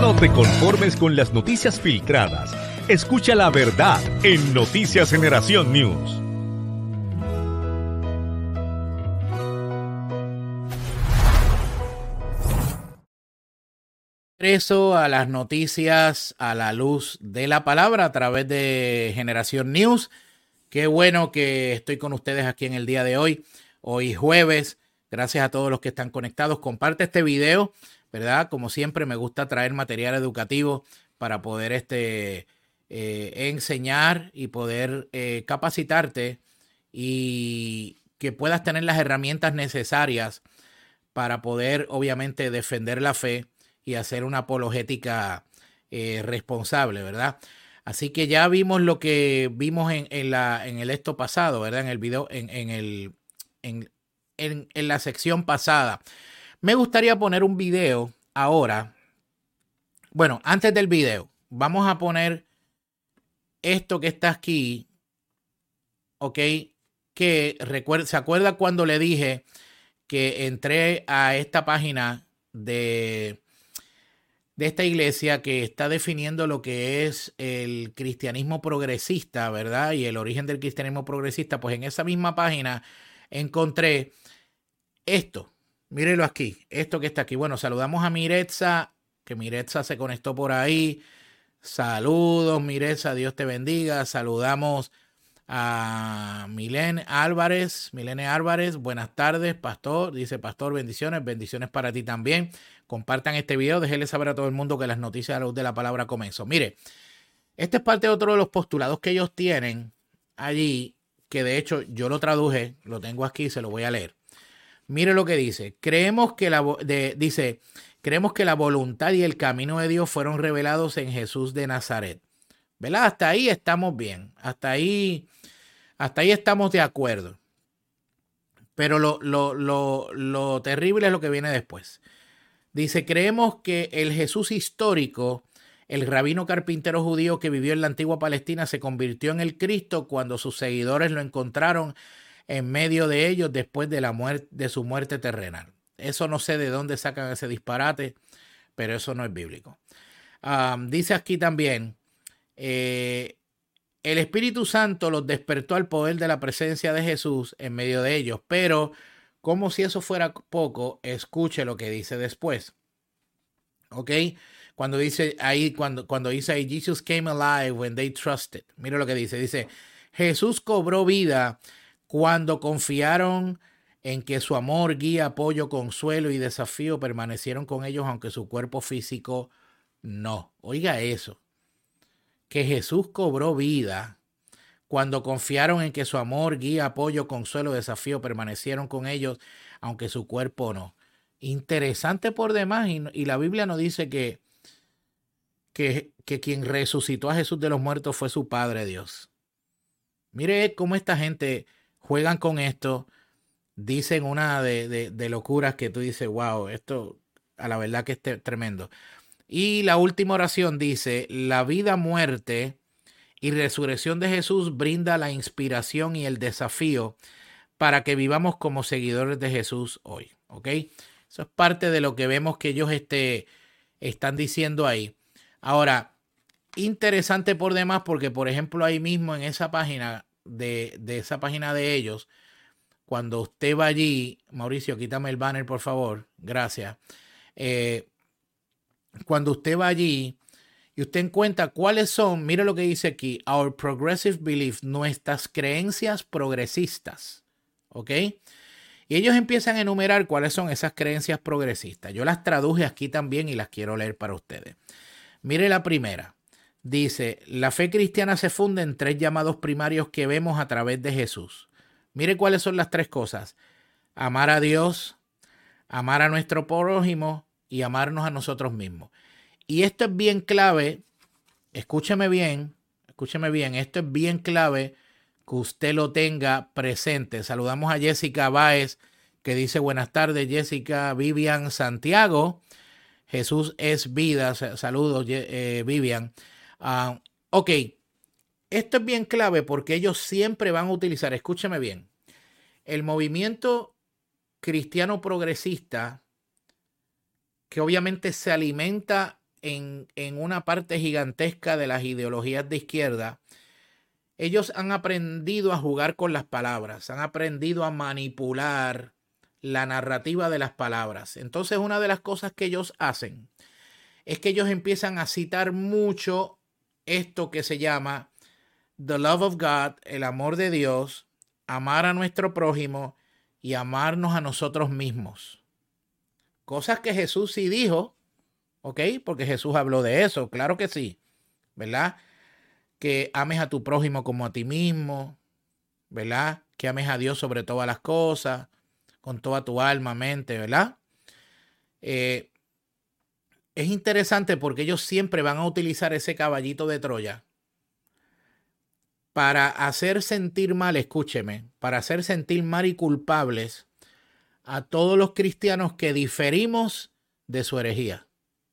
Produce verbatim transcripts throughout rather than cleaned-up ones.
No te conformes con las noticias filtradas. Escucha la verdad en Noticias Generación News. Regreso a las noticias a la luz de la palabra a través de Generación News. Qué bueno que estoy con ustedes aquí en el día de hoy, hoy jueves. Gracias a todos los que están conectados. Comparte este video, ¿verdad? Como siempre, me gusta traer material educativo para poder este, eh, enseñar y poder eh, capacitarte y que puedas tener las herramientas necesarias para poder, obviamente, defender la fe y hacer una apologética eh, responsable, ¿verdad? Así que ya vimos lo que vimos en, en, la, en el esto pasado, ¿verdad? En el video, en, en, el, en, en, en la sección pasada. Me gustaría poner un video ahora. Bueno, antes del video, vamos a poner esto que está aquí, ¿ok? Que recuerda, ¿se acuerda cuando le dije que entré a esta página de... de esta iglesia que está definiendo lo que es el cristianismo progresista, ¿verdad? Y el origen del cristianismo progresista? Pues en esa misma página encontré esto. Mírelo aquí, esto que está aquí. Bueno, saludamos a Miretza, que Miretza se conectó por ahí. Saludos, Miretza, Dios te bendiga. Saludamos a Milene Álvarez. Milene Álvarez, buenas tardes, pastor. Dice, pastor, bendiciones, bendiciones para ti también. Compartan este video, déjenle saber a todo el mundo que las noticias a la luz de la palabra comenzó. Mire, este es parte de otro de los postulados que ellos tienen allí, que de hecho yo lo traduje, lo tengo aquí, se lo voy a leer. Mire lo que dice. Creemos que la, de, dice, creemos que la voluntad y el camino de Dios fueron revelados en Jesús de Nazaret. ¿Verdad? Hasta ahí estamos bien. Hasta ahí, hasta ahí estamos de acuerdo. Pero lo, lo, lo, lo terrible es lo que viene después. Dice, creemos que el Jesús histórico, el rabino carpintero judío que vivió en la antigua Palestina, se convirtió en el Cristo cuando sus seguidores lo encontraron en medio de ellos después de, la muerte, de su muerte terrenal. Eso no sé de dónde sacan ese disparate, pero eso no es bíblico. Um, dice aquí también, eh, el Espíritu Santo los despertó al poder de la presencia de Jesús en medio de ellos, pero como si eso fuera poco, escuche lo que dice después. ¿Ok? Cuando dice ahí, cuando, cuando dice ahí, Jesus came alive when they trusted. Mira lo que dice. Dice, Jesús cobró vida cuando confiaron en que su amor, guía, apoyo, consuelo y desafío permanecieron con ellos, aunque su cuerpo físico no. Oiga eso. Que Jesús cobró vida cuando confiaron en que su amor, guía, apoyo, consuelo, desafío permanecieron con ellos, aunque su cuerpo no. Interesante por demás. Y, y la Biblia nos dice que, que, que quien resucitó a Jesús de los muertos fue su Padre Dios. Mire cómo esta gente juegan con esto. Dicen una de, de, de locuras que tú dices, wow, esto a la verdad que es tremendo. Y la última oración dice, la vida, muerte y resurrección de Jesús brinda la inspiración y el desafío para que vivamos como seguidores de Jesús hoy. ¿Ok? Eso es parte de lo que vemos que ellos este, están diciendo ahí. Ahora, interesante por demás porque, por ejemplo, ahí mismo en esa página de, de esa página de ellos, cuando usted va allí, Mauricio, quítame el banner, por favor. Gracias. Eh, cuando usted va allí y usted encuentra cuáles son, mire lo que dice aquí, our progressive belief, nuestras creencias progresistas, ¿ok? Y ellos empiezan a enumerar cuáles son esas creencias progresistas. Yo las traduje aquí también y las quiero leer para ustedes. Mire la primera. Dice, la fe cristiana se funda en tres llamados primarios que vemos a través de Jesús. Mire cuáles son las tres cosas. Amar a Dios, amar a nuestro prójimo y amarnos a nosotros mismos. Y esto es bien clave, escúcheme bien, escúcheme bien, esto es bien clave que usted lo tenga presente. Saludamos a Jessica Báez, que dice buenas tardes, Jessica. Vivian Santiago, Jesús es vida. Saludos, eh, Vivian. Uh, ok, esto es bien clave porque ellos siempre van a utilizar, escúcheme bien, el movimiento cristiano progresista, que obviamente se alimenta en, en una parte gigantesca de las ideologías de izquierda, ellos han aprendido a jugar con las palabras, han aprendido a manipular la narrativa de las palabras. Entonces, una de las cosas que ellos hacen es que ellos empiezan a citar mucho esto que se llama the love of God, el amor de Dios, amar a nuestro prójimo y amarnos a nosotros mismos. Cosas que Jesús sí dijo, ¿ok? Porque Jesús habló de eso, claro que sí, ¿verdad? Que ames a tu prójimo como a ti mismo, ¿verdad? Que ames a Dios sobre todas las cosas, con toda tu alma, mente, ¿verdad? Eh, es interesante porque ellos siempre van a utilizar ese caballito de Troya para hacer sentir mal, escúcheme, para hacer sentir mal y culpables a todos los cristianos que diferimos de su herejía.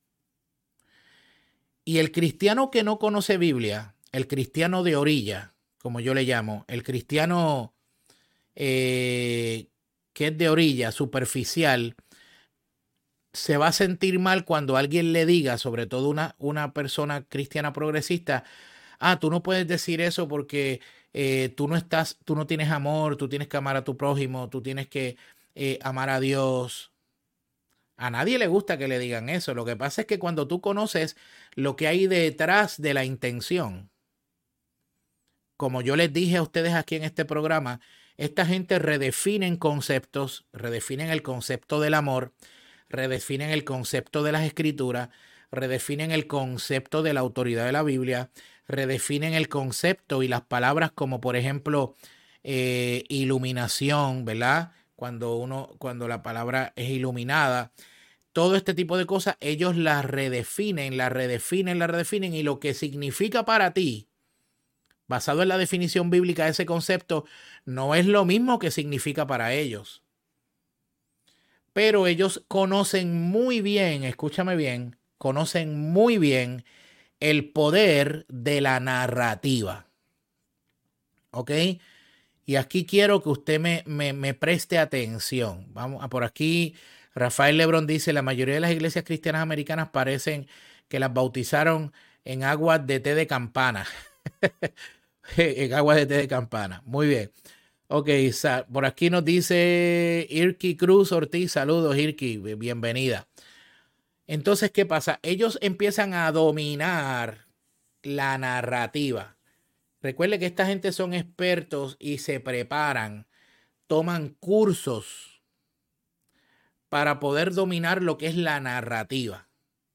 Y el cristiano que no conoce Biblia, el cristiano de orilla, como yo le llamo, el cristiano eh, que es de orilla, superficial, se va a sentir mal cuando alguien le diga, sobre todo una, una persona cristiana progresista, ah, tú no puedes decir eso porque eh, tú no estás, tú no tienes amor, tú tienes que amar a tu prójimo, tú tienes que eh, amar a Dios. A nadie le gusta que le digan eso. Lo que pasa es que cuando tú conoces lo que hay detrás de la intención, como yo les dije a ustedes aquí en este programa, esta gente redefinen conceptos, redefinen el concepto del amor, redefinen el concepto de las escrituras, redefinen el concepto de la autoridad de la Biblia, redefinen el concepto y las palabras como por ejemplo eh, iluminación, ¿verdad? Cuando uno, cuando la palabra es iluminada, todo este tipo de cosas, ellos las redefinen, las redefinen, las redefinen y lo que significa para ti, basado en la definición bíblica de ese concepto, no es lo mismo que significa para ellos. Pero ellos conocen muy bien, escúchame bien, conocen muy bien el poder de la narrativa. ¿Ok? Y aquí quiero que usted me, me, me preste atención. Vamos a por aquí. Rafael Lebrón dice, la mayoría de las iglesias cristianas americanas parecen que las bautizaron en aguas de té de campana. En aguas de té de campana. Muy bien. Ok, por aquí nos dice Irki Cruz Ortiz. Saludos, Irki. Bienvenida. Entonces, ¿qué pasa? Ellos empiezan a dominar la narrativa. Recuerde que esta gente son expertos y se preparan, toman cursos para poder dominar lo que es la narrativa.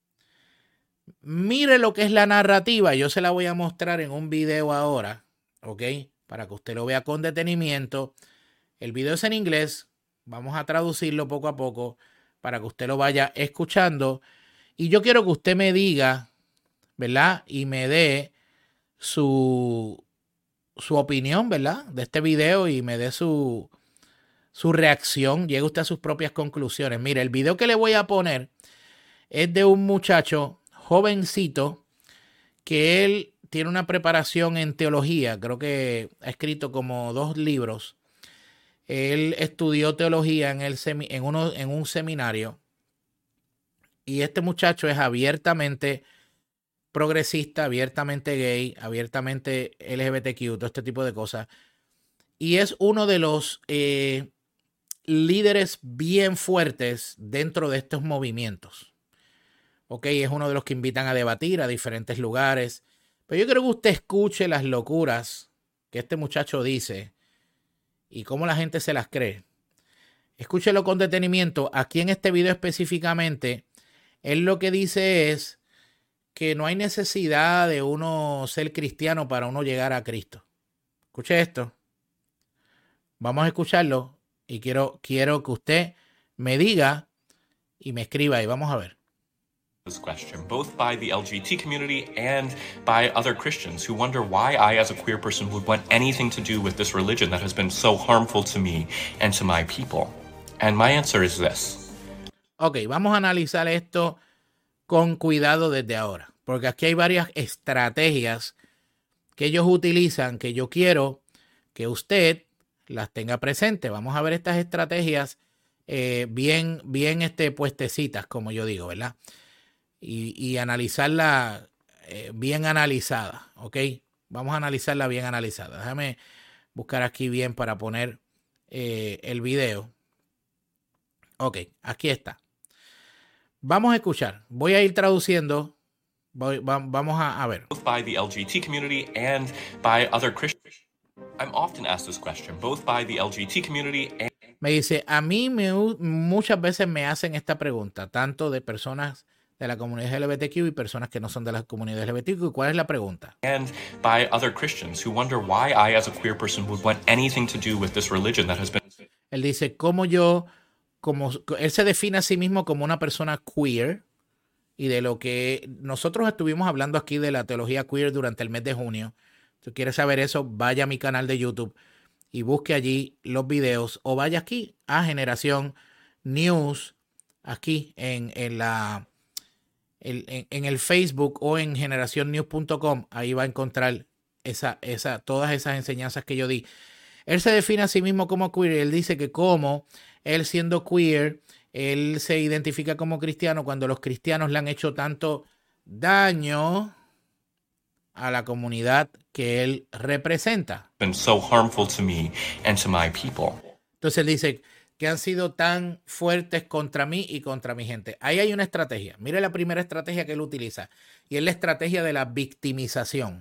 Mire lo que es la narrativa. Yo se la voy a mostrar en un video ahora, ¿ok? Para que usted lo vea con detenimiento. El video es en inglés. Vamos a traducirlo poco a poco para que usted lo vaya escuchando. Y yo quiero que usted me diga, ¿verdad? Y me dé su, su opinión, ¿verdad? De este video y me dé su, su reacción. Llegue usted a sus propias conclusiones. Mire, el video que le voy a poner es de un muchacho jovencito que él tiene una preparación en teología. Creo que ha escrito como dos libros. Él estudió teología en, el semi, en, uno, en un seminario. Y este muchacho es abiertamente progresista, abiertamente gay, abiertamente L G B T Q, todo este tipo de cosas. Y es uno de los eh, líderes bien fuertes dentro de estos movimientos. Ok, es uno de los que invitan a debatir a diferentes lugares. Pero yo quiero que usted escuche las locuras que este muchacho dice y cómo la gente se las cree. Escúchelo con detenimiento. Aquí en este video específicamente, él lo que dice es que no hay necesidad de uno ser cristiano para uno llegar a Cristo. Escuche esto. Vamos a escucharlo y quiero, quiero que usted me diga y me escriba y vamos a ver. This question, both by the L G B T community and by other Christians who wonder why I, as a queer person, would want anything to do with this religion that has been so harmful to me and to my people. And my answer is this. Ok, vamos a analizar esto con cuidado desde ahora, porque aquí hay varias estrategias que ellos utilizan que yo quiero que usted las tenga presente. Vamos a ver estas estrategias eh, bien, bien este, puestecitas, como yo digo, ¿verdad? y, y analizarla eh, bien analizada, ¿ok? Vamos a analizarla bien analizada. Déjame buscar aquí bien para poner eh, el video. Ok, aquí está. Vamos a escuchar. Voy a ir traduciendo. Voy, va, vamos a, a ver. Both by the L G B T community and by other Christians. I'm often asked this question, both by the L G B T community and... Me dice, a mí me, muchas veces me hacen esta pregunta, tanto de personas de la comunidad L G B T Q y personas que no son de la comunidad L G B T Q. ¿Cuál es la pregunta? And by other Christians who wonder why I, as a queer person, would want anything to do with this religion that has been... Él dice, ¿cómo yo, como él se define a sí mismo como una persona queer? Y de lo que nosotros estuvimos hablando aquí de la teología queer durante el mes de junio. Si quieres saber eso, vaya a mi canal de YouTube y busque allí los videos, o vaya aquí a Generación News, aquí en, en, la, en, en el Facebook o en generación news punto com. Ahí va a encontrar esa, esa, todas esas enseñanzas que yo di. Él se define a sí mismo como queer. Él dice que como él siendo queer, él se identifica como cristiano cuando los cristianos le han hecho tanto daño a la comunidad que él representa. been so harmful to me and to my people. Entonces él dice que han sido tan fuertes contra mí y contra mi gente. Ahí hay una estrategia. Mire la primera estrategia que él utiliza. Y es la estrategia de la victimización.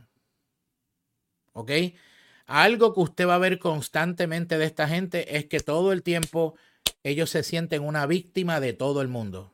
¿Ok? Algo que usted va a ver constantemente de esta gente es que todo el tiempo ellos se sienten una víctima de todo el mundo.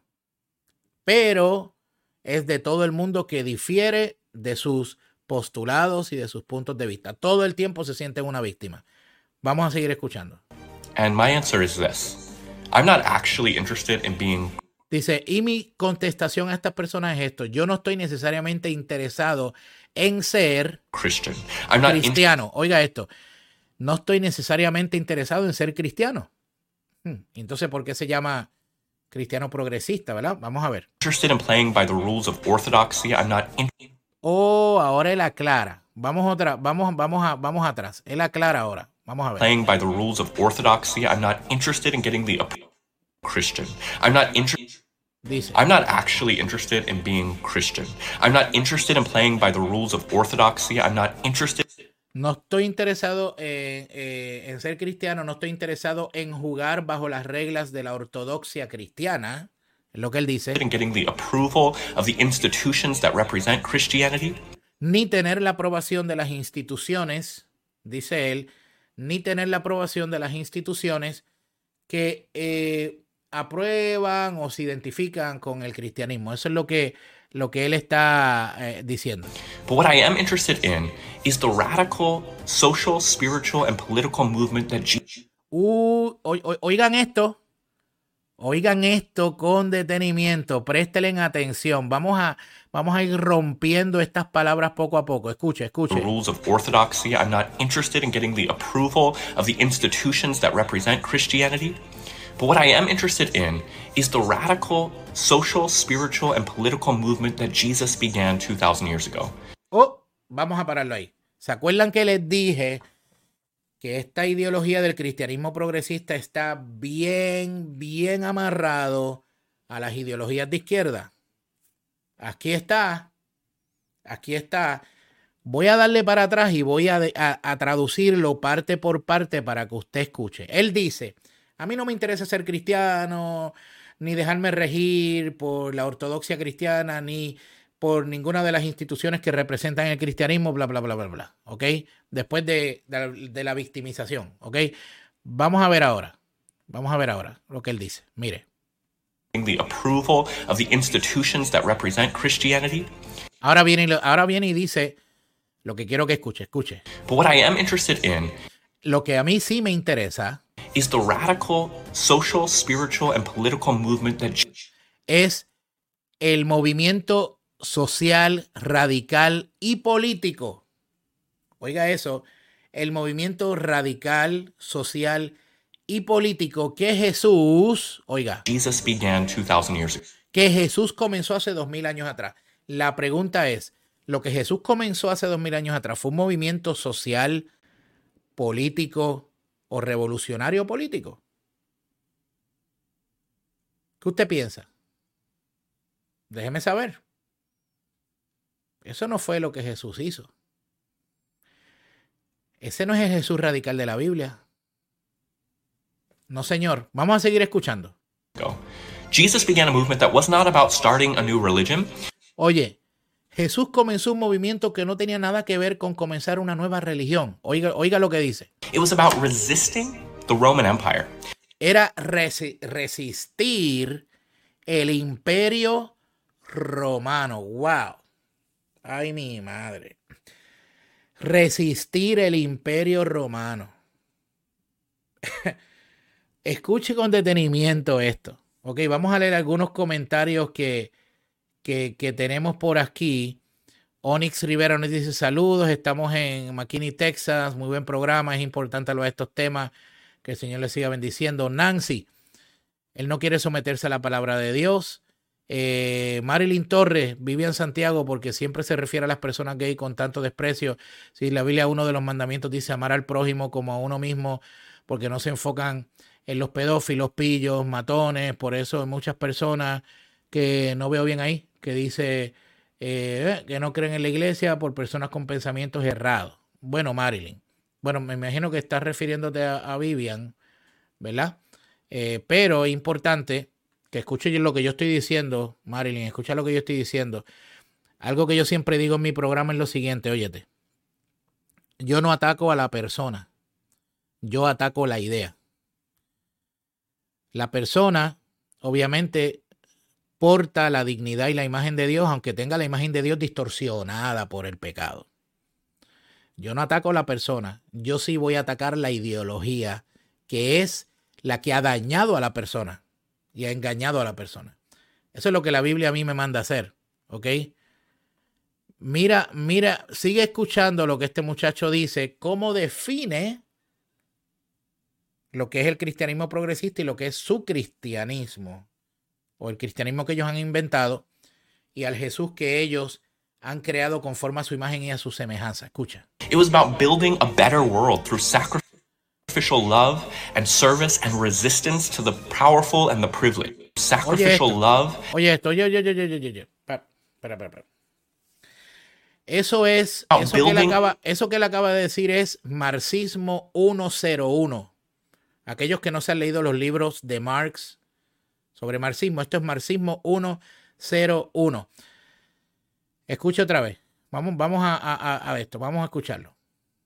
Pero es de todo el mundo que difiere de sus postulados y de sus puntos de vista. Todo el tiempo se sienten una víctima. Vamos a seguir escuchando. And my answer is this. I'm not actually interested in being... Dice, y mi contestación a estas personas es esto. Yo no estoy necesariamente interesado en ser Christian. I'm not cristiano. Oiga esto. No estoy necesariamente interesado en ser cristiano. Hmm. Entonces, ¿por qué se llama cristiano progresista, verdad? Vamos a ver. interested in playing by the rules of orthodoxy. I'm not in... Oh, ahora él aclara. Vamos otra, vamos, vamos a, vamos atrás. Él aclara ahora. Vamos a ver. playing by the rules of orthodoxy. I'm not interested in getting the ap- Christian. I'm not interested... Dice. I'm not actually interested in being Christian. I'm not interested in playing by the rules of orthodoxy. I'm not interested... No estoy interesado en, eh, en ser cristiano, no estoy interesado en jugar bajo las reglas de la ortodoxia cristiana, es lo que él dice, in getting the approval of the institutions that represent Christianity. ni tener la aprobación de las instituciones, dice él, ni tener la aprobación de las instituciones que eh, aprueban o se identifican con el cristianismo. Eso es lo que, lo que él está eh, diciendo. But what I am interested in is the radical social, spiritual, and political movement that Jesus... Uh, o, o, oigan esto, oigan esto con detenimiento, préstenle atención. Vamos a, vamos a ir rompiendo estas palabras poco a poco. Escuche, escuche. the rules of orthodoxy. I'm not interested in getting the approval of the institutions that represent Christianity. But what I am interested in is the radical social, spiritual, and political movement that Jesus began two thousand years ago. Oh, vamos a pararlo ahí. ¿Se acuerdan que les dije que esta ideología del cristianismo progresista está bien, bien amarrado a las ideologías de izquierda? Aquí está. Aquí está. Voy a darle para atrás y voy a, a, a traducirlo parte por parte para que usted escuche. Él dice, a mí no me interesa ser cristiano, ni dejarme regir por la ortodoxia cristiana, ni por ninguna de las instituciones que representan el cristianismo, bla, bla, bla, bla, bla. ¿Ok? Después de, de, de la victimización. ¿Ok? Vamos a ver ahora. Vamos a ver ahora lo que él dice. Mire. The approval of the institutions that represent Christianity. Ahora viene, ahora viene y dice lo que quiero que escuche. Escuche. But what I am interested in Lo que a mí sí me interesa is the radical social, spiritual, and political movement that Jesus... es el movimiento social, radical y político. Oiga eso, el movimiento radical, social y político que Jesús, oiga, Jesus began two thousand years ago. que Jesús comenzó hace dos mil años atrás. La pregunta es, ¿lo que Jesús comenzó hace dos mil años atrás fue un movimiento social, político o revolucionario político? ¿Qué usted piensa? déjeme saber. Eso no fue lo que Jesús hizo. Ese no es el Jesús radical de la Biblia. No, señor. Vamos a seguir escuchando. Jesus began a movement that was not about starting a new religion. Oye, Jesús comenzó un movimiento que no tenía nada que ver con comenzar una nueva religión. Oiga, oiga lo que dice. It was about resisting the Roman Empire. Era resi- resistir el imperio romano. Wow. Ay, mi madre. Resistir el imperio romano. Escuche con detenimiento esto. Ok, vamos a leer algunos comentarios que, que, que tenemos por aquí. Onyx Rivera nos dice saludos. Estamos en McKinney, Texas. Muy buen programa. Es importante hablar de estos temas. Que el Señor le siga bendiciendo. Nancy, él no quiere someterse a la palabra de Dios. Eh, Marilyn Torres vive en Santiago porque siempre se refiere a las personas gay con tanto desprecio. Si la Biblia, uno de los mandamientos dice amar al prójimo como a uno mismo, porque no se enfocan en los pedófilos, pillos, matones. Por eso hay muchas personas que no veo bien ahí, que dice eh, que no creen en la iglesia por personas con pensamientos errados. Bueno, Marilyn, bueno, me imagino que estás refiriéndote a, a Vivian, ¿verdad? Eh, pero es importante que escuche lo que yo estoy diciendo, Marilyn, escucha lo que yo estoy diciendo. Algo que yo siempre digo en mi programa es lo siguiente, óyete. Yo no ataco a la persona, yo ataco la idea. La persona, obviamente, porta la dignidad y la imagen de Dios, aunque tenga la imagen de Dios distorsionada por el pecado. Yo no ataco a la persona, yo sí voy a atacar la ideología, que es la que ha dañado a la persona y ha engañado a la persona. Eso es lo que la Biblia a mí me manda a hacer, ¿ok? Mira, mira, sigue escuchando lo que este muchacho dice, cómo define lo que es el cristianismo progresista y lo que es su cristianismo, o el cristianismo que ellos han inventado, y al Jesús que ellos han creado conforme a su imagen y a su semejanza. Escucha. It was about building a better world through sacrificial love and service and resistance to the powerful and the privileged. Sacrificial oye love. Oye esto, oye, oye, oye, oye, oye, oye. Espera, espera, espera. Eso es, Oh, eso que, él building- acaba, eso que él acaba de decir es marxismo ciento uno. Aquellos que no se han leído los libros de Marx sobre marxismo, esto es marxismo ciento uno. Escucha otra vez. Vamos, vamos a, a, a esto, vamos a escucharlo.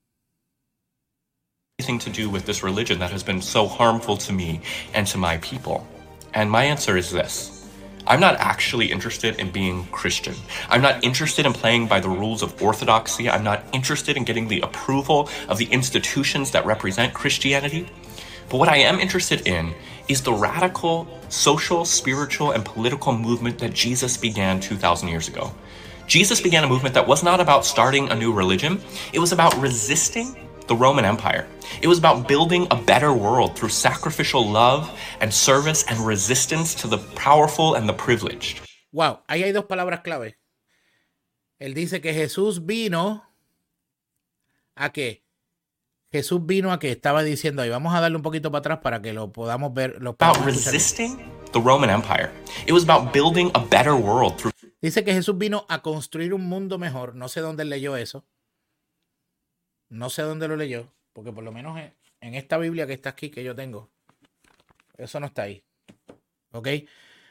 Anything to do with this religion that has been so harmful to me and to my people? And my answer is this. I'm not actually interested in being Christian. I'm not interested in playing by the rules of orthodoxy. I'm not interested in getting the approval of the institutions that represent Christianity. But what I am interested in is the radical social, spiritual, and political movement that Jesus began two thousand years ago. Jesus began a movement that was not about starting a new religion. It was about resisting the Roman Empire. It was about building a better world through sacrificial love and service and resistance to the powerful and the privileged. Wow, ahí hay dos palabras clave. Él dice que Jesús vino a qué. Jesús vino a que estaba diciendo ahí. Vamos a darle un poquito para atrás para que lo podamos ver. Lo About podamos escuchar. resisting the Roman Empire. It was about building a better world through Dice que Jesús vino a construir un mundo mejor. No sé dónde él leyó eso. No sé dónde lo leyó. Porque por lo menos en, en esta Biblia que está aquí, que yo tengo, eso no está ahí. ¿Ok? Eh,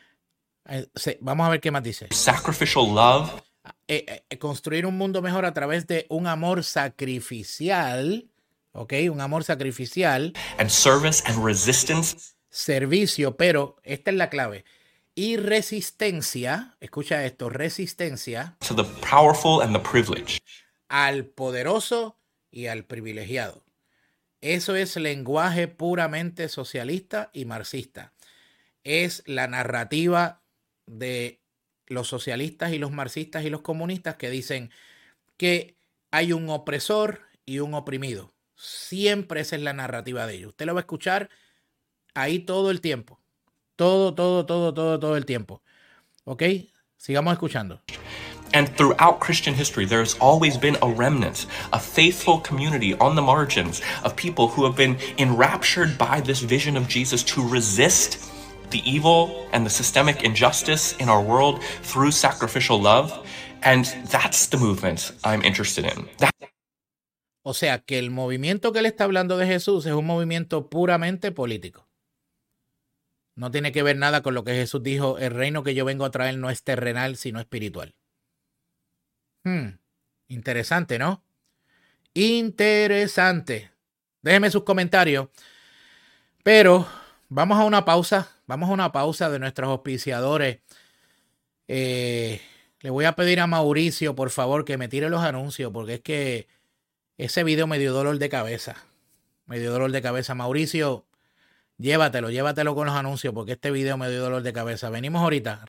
sí, vamos a ver qué más dice. sacrificial love Eh, eh, construir un mundo mejor a través de un amor sacrificial. ¿Ok? Un amor sacrificial. and service and resistance Servicio, pero esta es la clave. Y resistencia, escucha esto, resistencia to the powerful and the privileged. al poderoso y al privilegiado. Eso es lenguaje puramente socialista y marxista. Es la narrativa de los socialistas y los marxistas y los comunistas que dicen que hay un opresor y un oprimido. Siempre esa es la narrativa de ellos. Usted lo va a escuchar ahí todo el tiempo. Todo, todo, todo, todo, todo el tiempo. ¿Ok? Sigamos escuchando. And throughout Christian history, there's always been a remnant, a faithful community on the margins of people who have been enraptured by this vision of Jesus to resist the evil and the systemic injustice in our world through sacrificial love. And that's the movement I'm interested in. That- o sea, que el movimiento que él está hablando de Jesús es un movimiento puramente político. No tiene que ver nada con lo que Jesús dijo, el reino que yo vengo a traer no es terrenal, sino espiritual. Hmm, interesante, ¿no? Interesante. Déjenme sus comentarios. Pero vamos a una pausa. Vamos a una pausa de nuestros auspiciadores. Eh, le voy a pedir a Mauricio, por favor, que me tire los anuncios, porque es que ese video me dio dolor de cabeza. Me dio dolor de cabeza. Mauricio, llévatelo, llévatelo con los anuncios, porque este video me dio dolor de cabeza. Venimos ahorita.